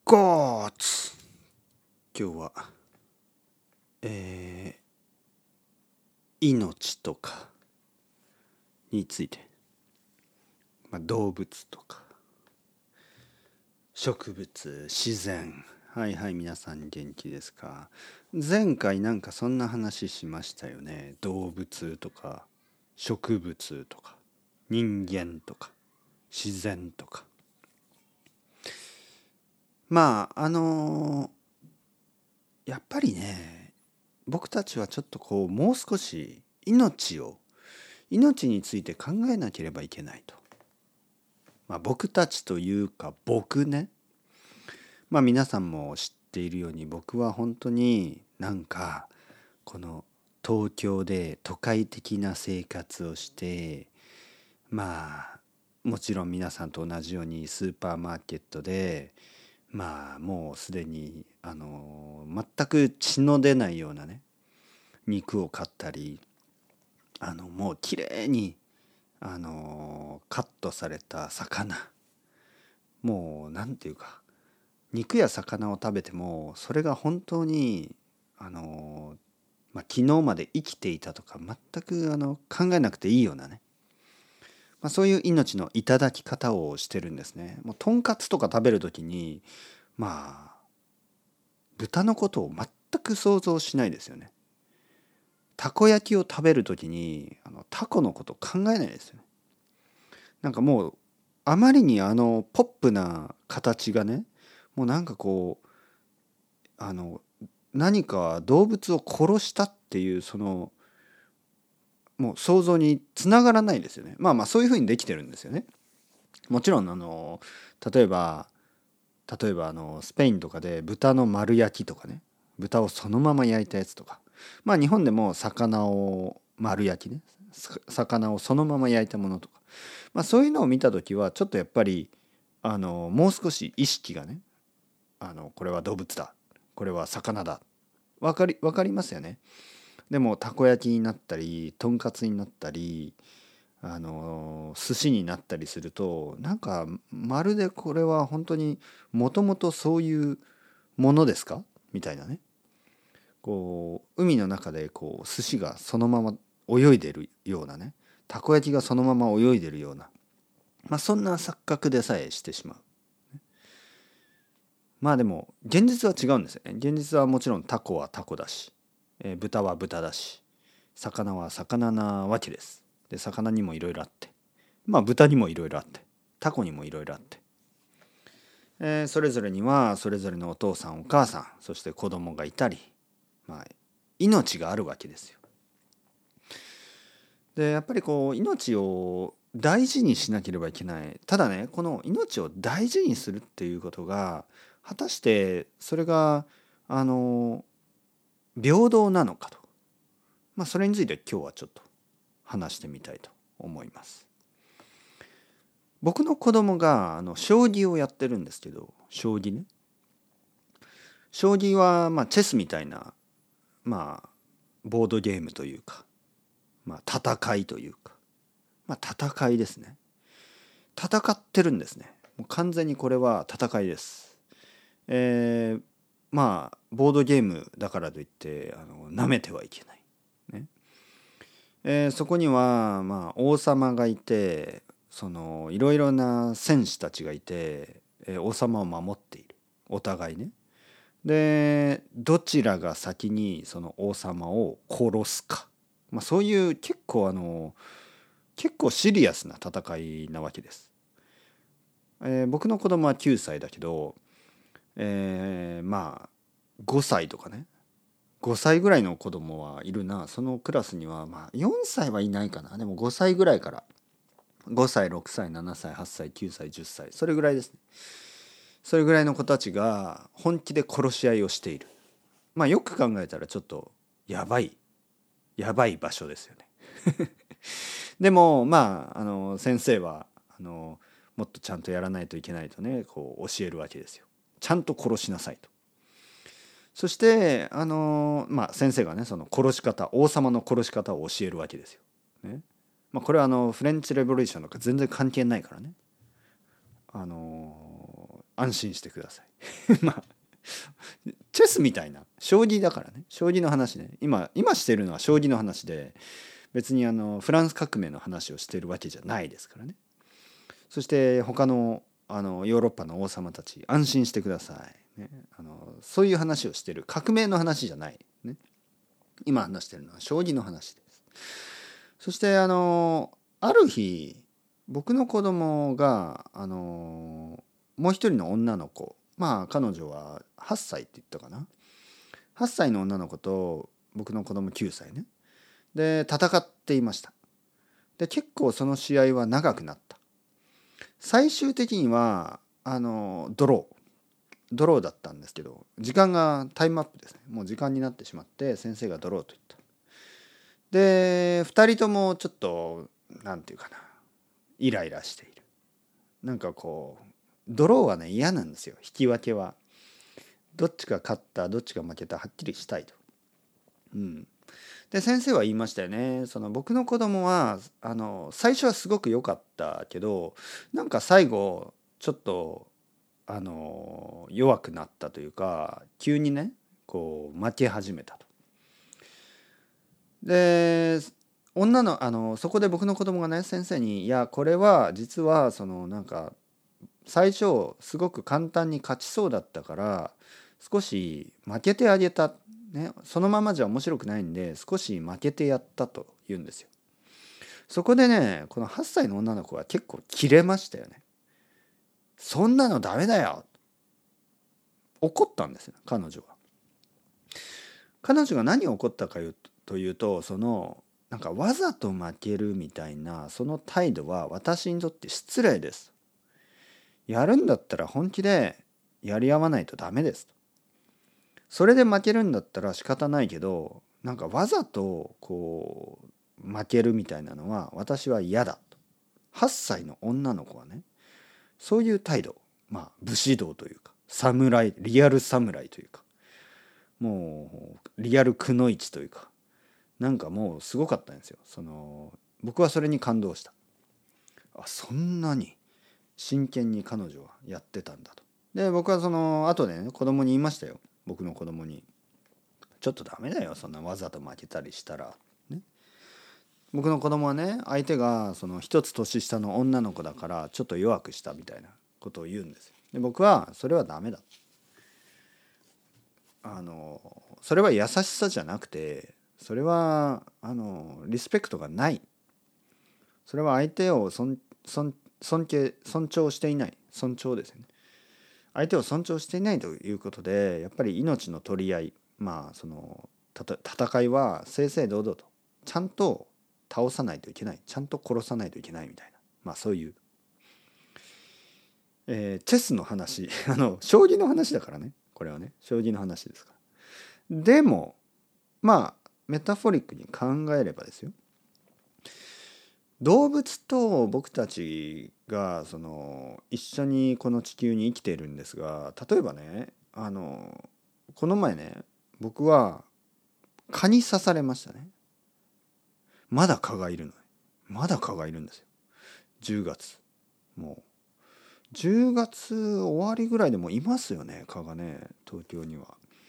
ゴーツ今日は、命とかについて、動物とか植物、自然、はいはい、皆さん元気ですか？前回なんかそんな話しましたよね。動物とか植物とか人間とか自然とか。やっぱりね、僕たちはちょっともう少し命について考えなければいけないと。僕たちというか僕ね。皆さんも知っているように、僕は本当にこの東京で都会的な生活をして、もちろん皆さんと同じようにスーパーマーケットでもうすでに全く血の出ないようなね肉を買ったり、もうきれいにカットされた魚、もうなんていうか、肉や魚を食べてもそれが本当に昨日まで生きていたとか全く考えなくていいようなね、そういう命のいただき方をしてるんですね。もうとんかつとか食べるときに豚のことを全く想像しないですよね。たこ焼きを食べるときにタコのこと考えないですよね。もうあまりにポップな形がね、もう何か動物を殺したっていうもう想像につながらないですよね。そういうふうにできてるんですよね。もちろん例えばスペインとかで豚の丸焼きとかね、豚をそのまま焼いたやつとか、日本でも魚を丸焼きね、魚をそのまま焼いたものとか、そういうのを見た時はちょっとやっぱりもう少し意識がね、これは動物だ、これは魚だ、わかりますよね。でもたこ焼きになったりとんかつになったり寿司になったりすると、まるでこれは本当にもともとそういうものですかみたいなね、海の中で寿司がそのまま泳いでるようなね、たこ焼きがそのまま泳いでるような、そんな錯覚でさえしてしまう。でも現実は違うんですよね。現実はもちろんタコはタコだし、豚は豚だし、魚は魚なわけです。で魚にもいろいろあって、豚にもいろいろあって、タコにもいろいろあって、それぞれにはそれぞれのお父さんお母さん、そして子供がいたり、命があるわけですよ。でやっぱり命を大事にしなければいけない。ただね、この命を大事にするっていうことが果たしてそれが平等なのかと、それについて今日はちょっと話してみたいと思います。僕の子供が将棋をやってるんですけど、将棋はチェスみたいなボードゲームというか、戦いというか、戦いですね。戦ってるんですね。もう完全にこれは戦いです。ボードゲームだからといって舐めてはいけないね。そこには王様がいて、いろいろな戦士たちがいて、王様を守っている、お互いね。でどちらが先にその王様を殺すか、そういう結構シリアスな戦いなわけです。僕の子供は9歳だけど、5歳とかね、5歳ぐらいの子供はいるな。そのクラスには4歳はいないかな。でも5歳ぐらいから、5歳6歳7歳8歳9歳10歳、それぐらいですね。それぐらいの子たちが本気で殺し合いをしている。よく考えたらちょっとやばい場所ですよね。でも先生はもっとちゃんとやらないといけないとね、教えるわけですよ。ちゃんと殺しなさいと。そして先生がね、その殺し方、王様の殺し方を教えるわけですよ。ね。これはフレンチレボリューションとか全然関係ないからね。 安心してくださいまあチェスみたいな将棋だからね、将棋の話ね、今してるのは将棋の話で、別にフランス革命の話をしてるわけじゃないですからね。そして他のヨーロッパの王様たち安心してください、ね、そういう話をしてる、革命の話じゃない、ね、今話してるのは将棋の話です。そしてある日僕の子供がもう一人の女の子、まあ彼女は8歳って言ったかな、8歳の女の子と僕の子供9歳ね、で戦っていました。で結構その試合は長くなった。最終的にはドローだったんですけど、時間がタイムアップですね、もう時間になってしまって先生がドローと言った。で2人ともちょっとなんていうかな、イライラしている。なんかこうドローはね嫌なんですよ。引き分けはどっちが勝ったどっちが負けたはっきりしたいと。で先生は言いましたよね。その僕の子供は最初はすごく良かったけど、なんか最後ちょっと弱くなったというか、急にねこう負け始めたと。でそこで僕の子供がね先生に「いやこれは実はなんか最初すごく簡単に勝ちそうだったから少し負けてあげた、ね、そのままじゃ面白くないんで少し負けてやった」と言うんですよ。そこでねこの8歳の女の子は結構キレましたよね。そんなのダメだよ、怒ったんですよ彼女は。彼女が何を怒ったかというと、なんかわざと負けるみたいなその態度は私にとって失礼です。やるんだったら本気でやり合わないとダメですと。それで負けるんだったら仕方ないけど、なんかわざとこう負けるみたいなのは私は嫌だと。8歳の女の子はねそういう態度、まあ武士道というか侍、リアル侍というか、もうリアルくのいちというか、なんかもうすごかったんですよ。僕はそれに感動した。あ、そんなに真剣に彼女はやってたんだと。で僕は後でね子供に言いましたよ。僕の子供にちょっとダメだよそんなわざと負けたりしたら、ね、僕の子供はね相手が一つ年下の女の子だからちょっと弱くしたみたいなことを言うんですよ。で僕はそれはダメだ、それは優しさじゃなくて、それはリスペクトがない、それは相手を尊重していない、尊重ですよね。相手を尊重していないということで、やっぱり命の取り合い、まあ戦いは正々堂々とちゃんと倒さないといけない、ちゃんと殺さないといけないみたいな、まあそういう、チェスの話将棋の話だからね、これはね将棋の話ですから。でもまあメタフォリックに考えればですよ、動物と僕たちが一緒にこの地球に生きているんですが、例えばねこの前ね僕は蚊に刺されましたね。まだ蚊がいるの、まだ蚊がいるんですよ。10月、もう10月終わりぐらいでもいますよね、蚊がね、東京には。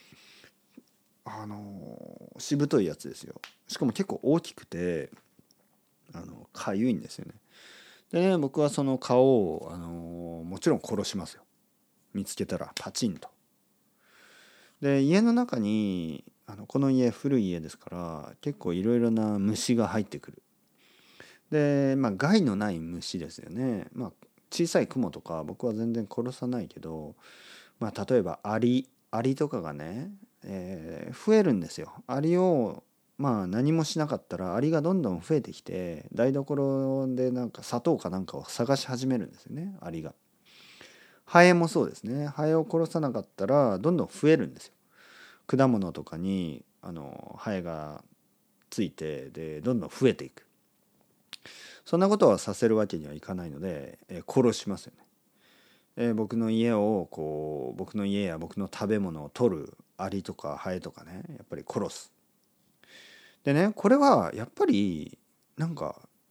しぶといやつですよ。しかも結構大きくてかゆいんですよね。でね僕はその蚊をもちろん殺しますよ、見つけたらパチンと。で家の中にこの家古い家ですから結構いろいろな虫が入ってくる。でまあ害のない虫ですよね。まあ小さいクモとか僕は全然殺さないけど、まあ例えばアリとかがね、増えるんですよ。アリをまあ何もしなかったらアリがどんどん増えてきて台所でなんか砂糖かなんかを探し始めるんですよね、アリが。ハエもそうですね。ハエを殺さなかったらどんどん増えるんですよ。果物とかにハエがついてでどんどん増えていく。そんなことはさせるわけにはいかないので、殺しますよね。僕の家や僕の食べ物を取るアリとかハエとかねやっぱり殺す。でねこれはやっぱりなんか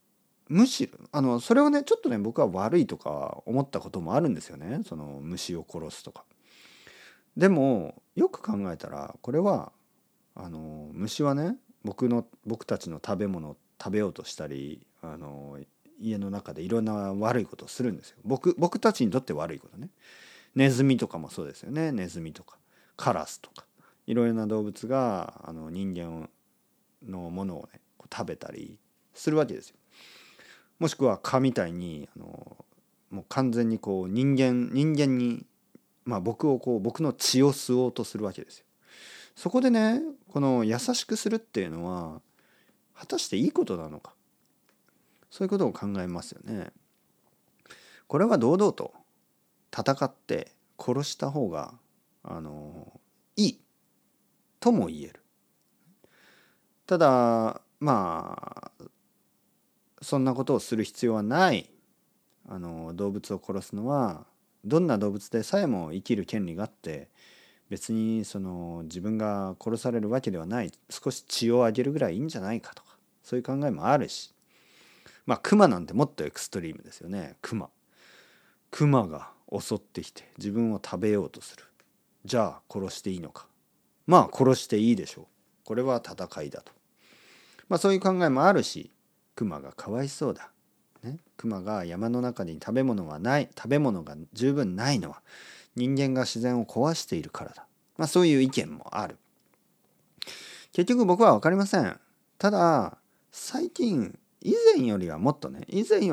むしろそれをねちょっとね僕は悪いとか思ったこともあるんですよね。その虫を殺すとか。でもよく考えたらこれは虫はね僕たちの食べ物を食べようとしたり家の中でいろんな悪いことをするんですよ。僕たちにとって悪いことね。ネズミとかもそうですよね。ネズミとかカラスとかいろいろな動物が人間のものをね食べたりするわけですよ。もしくは蚊みたいにもう完全にこう人間に、まあ、僕の血を吸おうとするわけですよ。そこでねこの優しくするっていうのは果たしていいことなのか、そういうことを考えますよね。これは堂々と戦って殺した方がいいとも言える。ただまあそんなことをする必要はない。動物を殺すのはどんな動物でさえも生きる権利があって、別に自分が殺されるわけではない、少し血をあげるぐらいいいんじゃないかとか、そういう考えもあるし、まあクマなんてもっとエクストリームですよね。クマが襲ってきて自分を食べようとする。じゃあ殺していいのか。まあ殺していいでしょう。これは戦いだと。まあそういう考えもあるし、クマがかわいそうだ。ね、クマが山の中に食べ物が十分ないのは人間が自然を壊しているからだ。まあそういう意見もある。結局僕は分かりません。ただ最近以前よりはもっと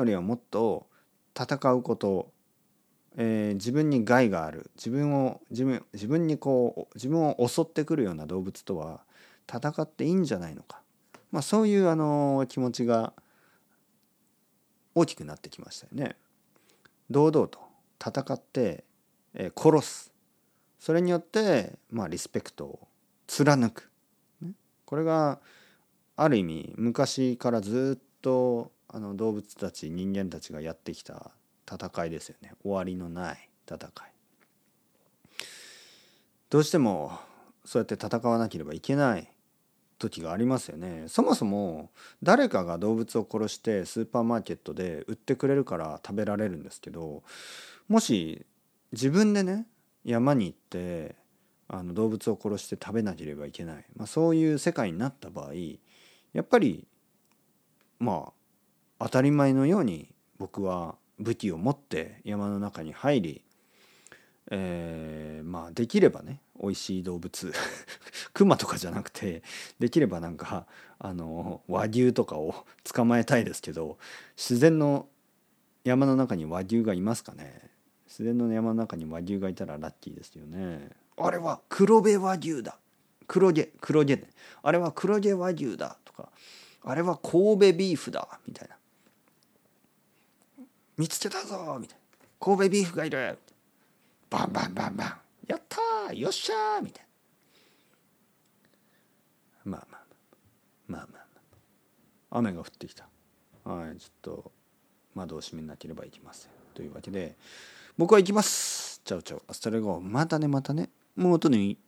戦うこと、自分に害がある、自分を襲ってくるような動物とは戦っていいんじゃないのか、まあ、そういう気持ちが大きくなってきましたよね。堂々と戦って、殺す。それによって、まあ、リスペクトを貫く、ね、これがある意味昔からずっと動物たち人間たちがやってきた戦いですよね。終わりのない戦い。どうしてもそうやって戦わなければいけない時がありますよね。そもそも誰かが動物を殺してスーパーマーケットで売ってくれるから食べられるんですけど、もし自分でね山に行って動物を殺して食べなければいけない、まあ、そういう世界になった場合、やっぱりまあ当たり前のように僕は武器を持って山の中に入り、まあできればね美味しい動物クマとかじゃなくて、できればなんか和牛とかを捕まえたいですけど、自然の山の中に和牛がいますかね。自然の山の中に和牛がいたらラッキーですよね。あれは黒毛和牛だ、黒毛ね、あれは黒毛和牛だとか、あれは神戸ビーフだみたいな、見つけたぞみたいな、神戸ビーフがいる、バンバンバンバン、やったーよっしゃーみたいな。まあ雨が降ってきた。はい、ちょっと窓を閉めなければいけません。というわけで僕は行きます。チャオチャオアスタレゴ。またねもうとね。